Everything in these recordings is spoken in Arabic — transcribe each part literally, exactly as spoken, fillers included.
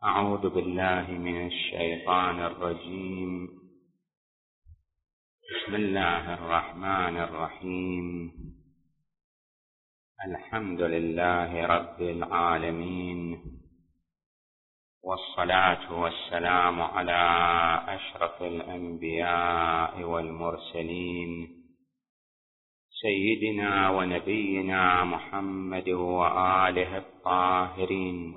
أعوذ بالله من الشيطان الرجيم. بسم الله الرحمن الرحيم. الحمد لله رب العالمين، والصلاة والسلام على أشرف الأنبياء والمرسلين سيدنا ونبينا محمد وآله الطاهرين.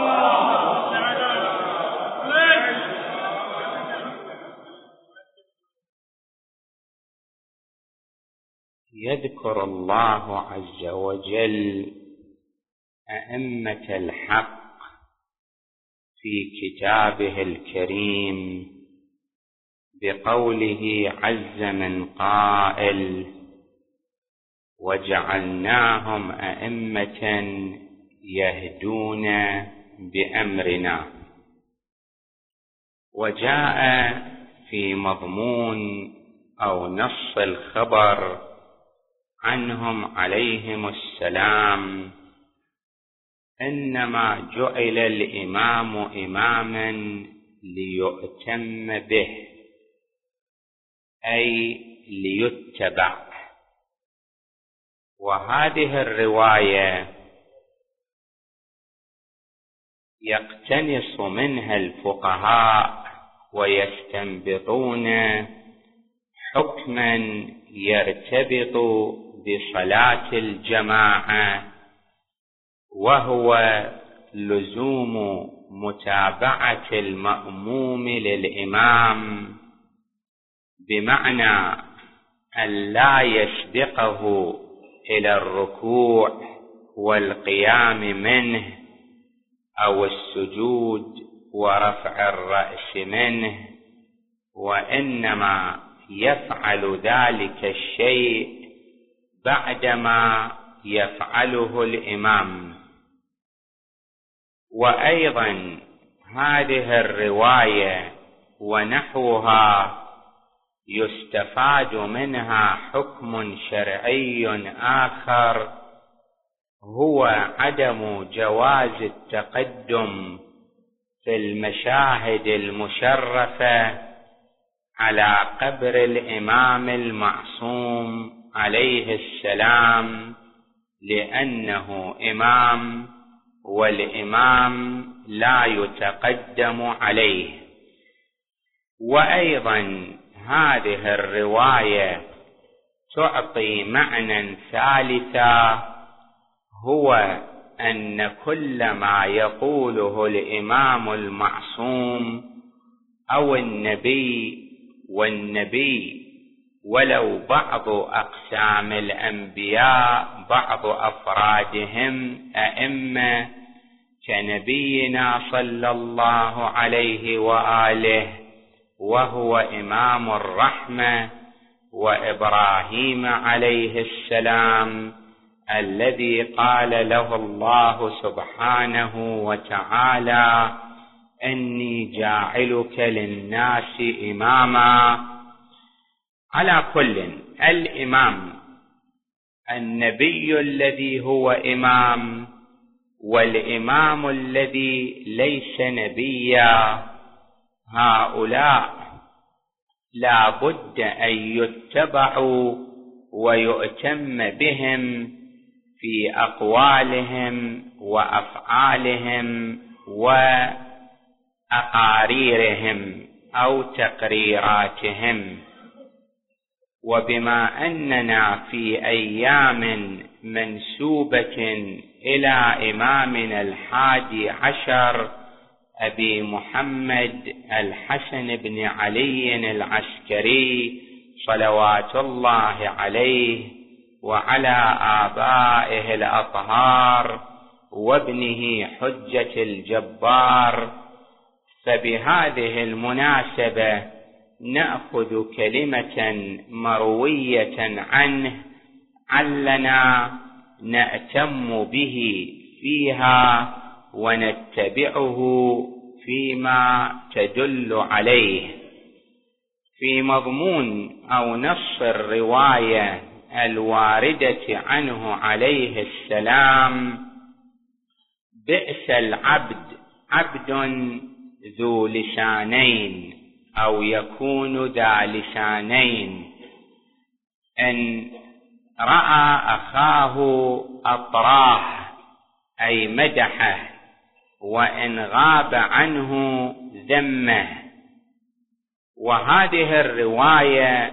يذكر الله عز وجل أئمة الحق في كتابه الكريم بقوله عز من قائل: وجعلناهم أئمة يهدون بأمرنا. وجاء في مضمون أو نص الخبر عنهم عليهم السلام: إنما جعل الإمام إماما ليؤتم به، أي ليتبع. وهذه الرواية يقتنص منها الفقهاء ويستنبطون حكما يرتبط بصلاة الجماعة، وهو لزوم متابعة المأموم للإمام، بمعنى أن لا يسبقه إلى الركوع والقيام منه أو السجود ورفع الرأس منه، وإنما يفعل ذلك الشيء بعدما يفعله الإمام. وأيضا هذه الرواية ونحوها يستفاد منها حكم شرعي آخر، هو عدم جواز التقدم في المشاهد المشرفة على قبر الإمام المعصوم عليه السلام، لأنه إمام والإمام لا يتقدم عليه. وأيضا هذه الرواية تعطي معنى ثالثا، هو أن كل ما يقوله الإمام المعصوم أو النبي، والنبي ولو بعض أقسام الأنبياء بعض أفرادهم أئمة كنبينا صلى الله عليه وآله، وهو إمام الرحمة، وإبراهيم عليه السلام الذي قال له الله سبحانه وتعالى: إني جاعلك للناس إماما. على كل، الإمام النبي الذي هو إمام، والإمام الذي ليس نبيا، هؤلاء لا بد أن يتبعوا ويؤتم بهم في أقوالهم وأفعالهم وأقاريرهم أو تقريراتهم. وبما أننا في أيام منسوبة إلى إمامنا الحادي عشر أبي محمد الحسن بن علي العسكري صلوات الله عليه وعلى آبائه الأطهار وابنه حجة الجبار، فبهذه المناسبة نأخذ كلمة مروية عنه علنا نأتم به فيها ونتبعه فيما تدل عليه. في مضمون أو نص الرواية الواردة عنه عليه السلام: بئس العبد عبد ذو لسانين أو يكون ذا لسانين، إن رأى أخاه أطراه أي مدحه، وإن غاب عنه ذمه. وهذه الرواية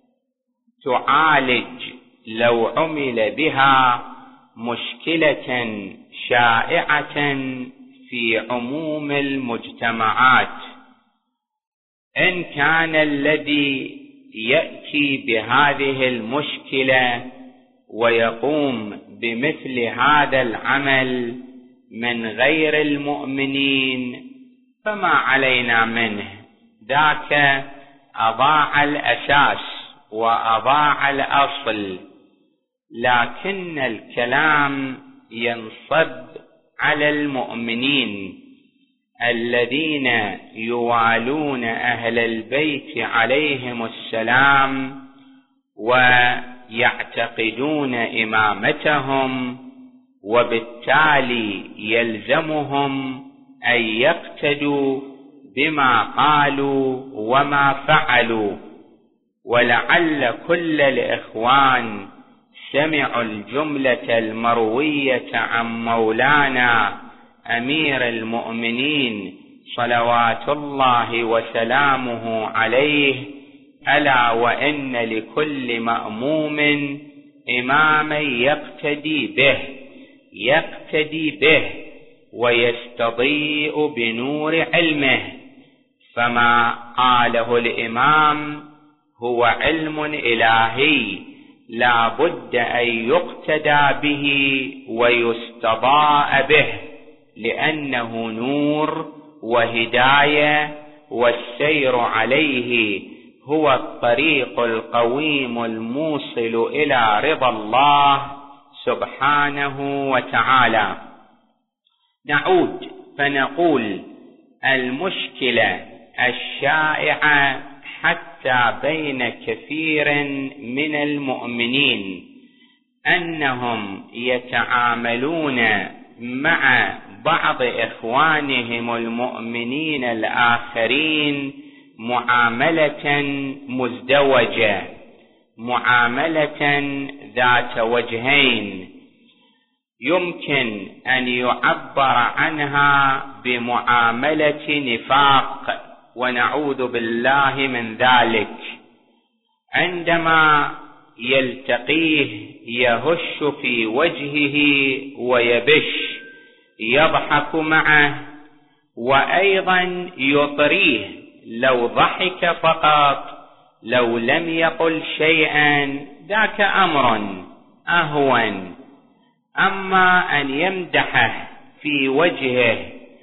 تعالج لو عمل بها مشكلة شائعة في عموم المجتمعات. إن كان الذي يأتي بهذه المشكلة ويقوم بمثل هذا العمل من غير المؤمنين فما علينا منه، ذاك أضاع الأساس وأضاع الأصل. لكن الكلام ينصب على المؤمنين الذين يوالون أهل البيت عليهم السلام ويعتقدون إمامتهم، وبالتالي يلزمهم أن يقتدوا بما قالوا وما فعلوا. ولعل كل الإخوان سمعوا الجملة المروية عن مولانا أمير المؤمنين صلوات الله وسلامه عليه: ألا وإن لكل مأموم إماما يقتدي به يقتدي به ويستضيء بنور علمه، فما قاله الإمام هو علم إلهي لا بد أن يقتدى به ويستضاء به، لأنه نور وهداية، والسير عليه هو الطريق القويم الموصل إلى رضا الله سبحانه وتعالى. نعود فنقول: المشكلة الشائعة حتى بين كثير من المؤمنين أنهم يتعاملون مع بعض إخوانهم المؤمنين الآخرين معاملة مزدوجة، معاملة ذات وجهين، يمكن أن يعبر عنها بمعاملة نفاق، ونعوذ بالله من ذلك. عندما يلتقيه يهش في وجهه ويبش، يضحك معه، وأيضا يطريه لو ضحك فقط، لو لم يقل شيئا ذاك أمر أهون. أما أن يمدحه في وجهه،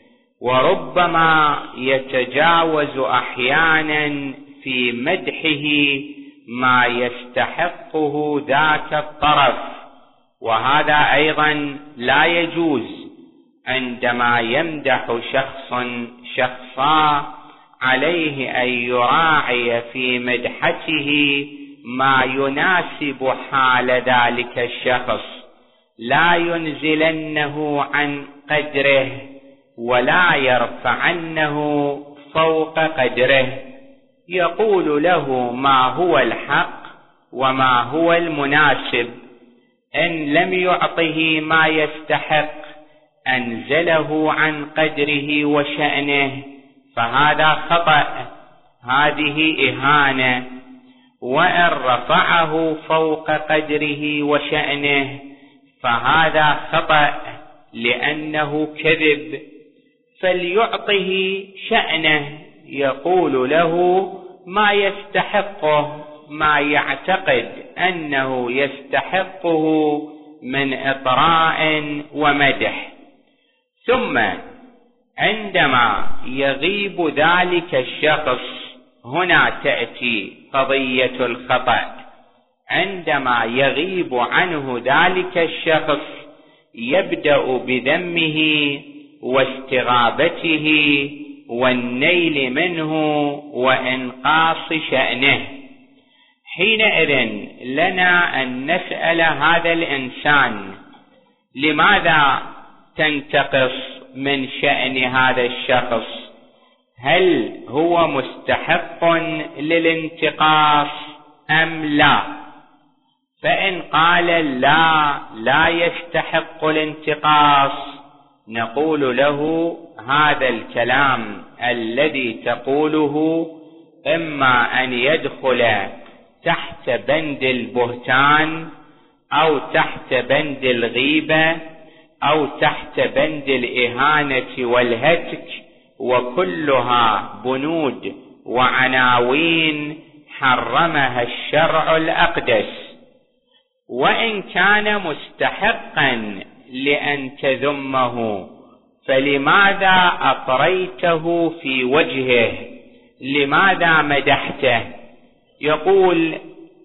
وربما يتجاوز أحيانا في مدحه ما يستحقه ذاك الطرف، وهذا أيضا لا يجوز. عندما يمدح شخص شخصا عليه أن يراعي في مدحته ما يناسب حال ذلك الشخص، لا ينزلنه عن قدره ولا يرفعنه فوق قدره، يقول له ما هو الحق وما هو المناسب. إن لم يعطه ما يستحق أنزله عن قدره وشأنه، فهذا خطأ، هذه إهانة. وإن رفعه فوق قدره وشأنه فهذا خطأ، لأنه كذب. فليعطه شأنه، يقول له ما يستحقه، ما يعتقد أنه يستحقه من إطراء ومدح. ثم عندما يغيب ذلك الشخص، هنا تأتي قضية الخطأ. عندما يغيب عنه ذلك الشخص يبدأ بذمه واستغابته والنيل منه وإنقاص شأنه. حينئذ لنا أن نسأل هذا الإنسان: لماذا تنتقص من شأن هذا الشخص، هل هو مستحق للانتقاص أم لا؟ فإن قال لا لا يستحق الانتقاص، نقول له هذا الكلام الذي تقوله إما أن يدخل تحت بند البهتان أو تحت بند الغيبة أو تحت بند الإهانة والهتك، وكلها بنود وعناوين حرمها الشرع الأقدس. وإن كان مستحقا لأن تذمه، فلماذا أطريته في وجهه؟ لماذا مدحته؟ يقول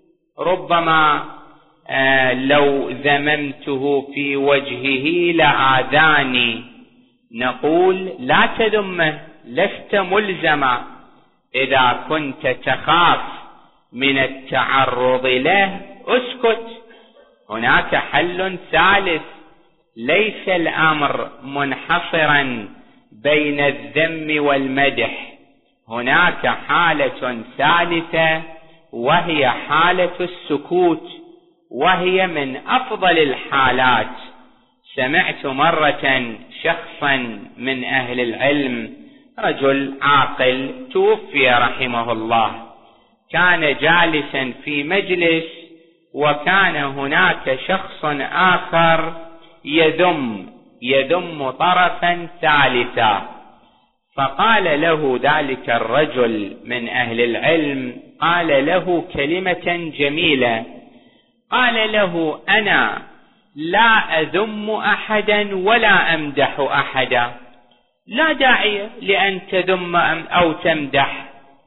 ربما آه لو ذممته في وجهه لآذاني. نقول لا تذمه، لست ملزما. إذا كنت تخاف من التعرض له اسكت. هناك حل ثالث، ليس الأمر منحصرا بين الذم والمدح، هناك حالة ثالثة وهي حالة السكوت، وهي من أفضل الحالات. سمعت مرة شخصا من أهل العلم، رجل عاقل توفي رحمه الله، كان جالسا في مجلس وكان هناك شخص آخر يذم يذم طرفا ثالثا، فقال له ذلك الرجل من أهل العلم، قال له كلمة جميلة، قال له أنا لا أذم أحدا ولا أمدح أحدا، لا داعي لأن تذم أو تمدح.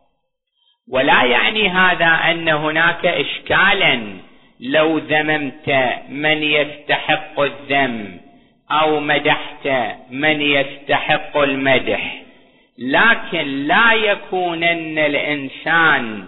ولا يعني هذا أن هناك إشكالا لو ذممت من يستحق الذم أو مدحت من يستحق المدح، لكن لا يكونن الإنسان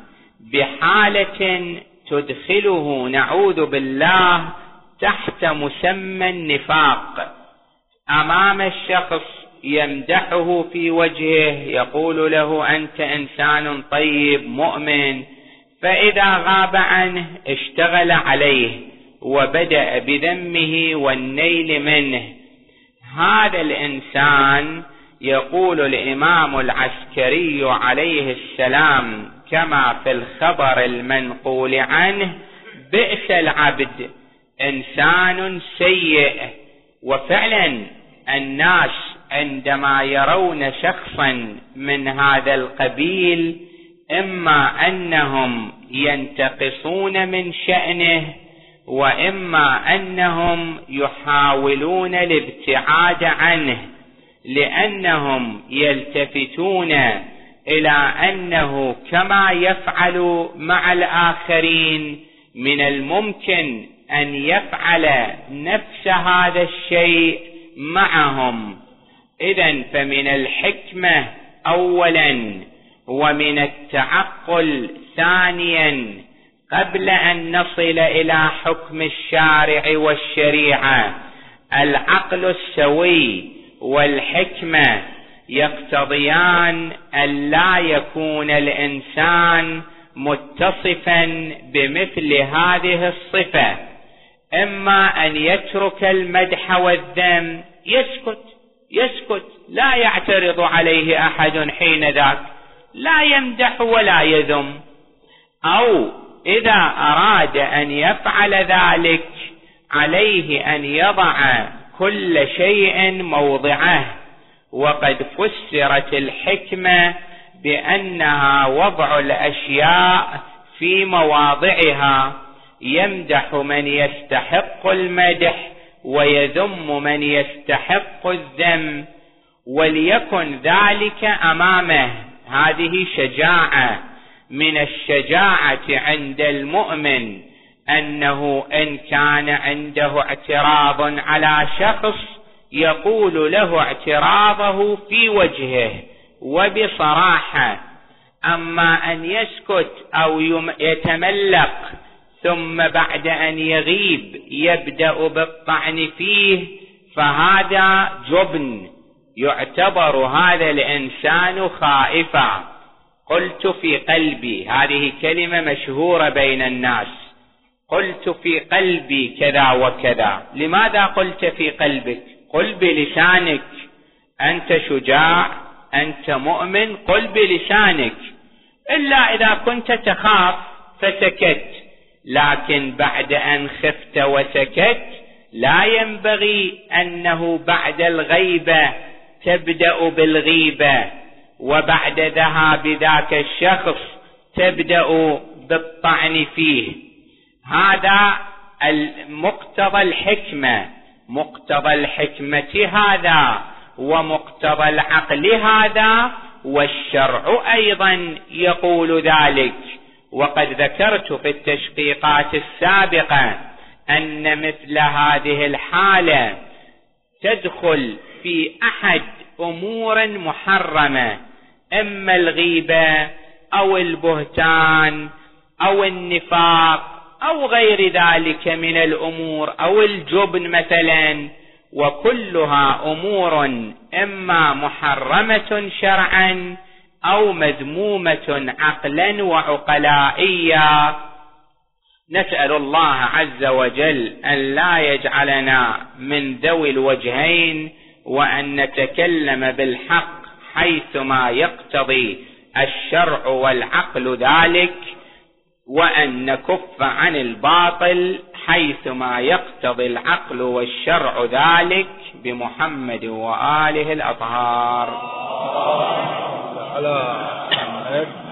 بحالة تدخله نعوذ بالله تحت مسمى النفاق. أمام الشخص يمدحه في وجهه، يقول له أنت إنسان طيب مؤمن، فإذا غاب عنه اشتغل عليه وبدأ بذمه والنيل منه. هذا الإنسان يقول الإمام العسكري عليه السلام كما في الخبر المنقول عنه: بئس العبد، إنسان سيء. وفعلا الناس عندما يرون شخصا من هذا القبيل إما أنهم ينتقصون من شأنه، وإما أنهم يحاولون الابتعاد عنه، لأنهم يلتفتون إلى أنه كما يفعل مع الآخرين من الممكن أن يفعل نفس هذا الشيء معهم. إذن فمن الحكمة أولا ومن التعقل ثانيا، قبل أن نصل إلى حكم الشارع والشريعة، العقل السوي والحكمة يقتضيان أن لا يكون الإنسان متصفا بمثل هذه الصفة، إما أن يترك المدح والذم، يسكت يسكت لا يعترض عليه أحد حين ذاك، لا يمدح ولا يذم، أو إذا أراد أن يفعل ذلك عليه أن يضع كل شيء موضعه. وقد فسرت الحكمة بأنها وضع الأشياء في مواضعها، يمدح من يستحق المدح ويذم من يستحق الذم، وليكن ذلك أمامه. هذه شجاعة من الشجاعة عند المؤمن، أنه إن كان عنده اعتراض على شخص يقول له اعتراضه في وجهه وبصراحة. أما أن يسكت أو يتملق ثم بعد أن يغيب يبدأ بالطعن فيه، فهذا جبن، يعتبر هذا الإنسان خائفا. قلت في قلبي، هذه كلمة مشهورة بين الناس، قلت في قلبي كذا وكذا. لماذا قلت في قلبك؟ قل بلسانك. أنت شجاع، أنت مؤمن، قل بلسانك. إلا إذا كنت تخاف فسكت، لكن بعد أن خفت وسكت لا ينبغي أنه بعد الغيبة تبدأ بالغيبة، وبعد ذهاب ذاك الشخص تبدأ بالطعن فيه. هذا مقتضى الحكمة، مقتضى الحكمة هذا، ومقتضى العقل هذا، والشرع أيضا يقول ذلك. وقد ذكرت في التشقيقات السابقة أن مثل هذه الحالة تدخل في أحد أمور محرمة، إما الغيبة أو البهتان أو النفاق أو غير ذلك من الأمور، أو الجبن مثلا، وكلها أمور إما محرمة شرعا أو مذمومة عقلا وعقلائيا. نسأل الله عز وجل أن لا يجعلنا من ذوي الوجهين، وأن نتكلم بالحق حيثما يقتضي الشرع والعقل ذلك، وأن نكف عن الباطل حيثما يقتضي العقل والشرع ذلك، بمحمد وآله الأطهار.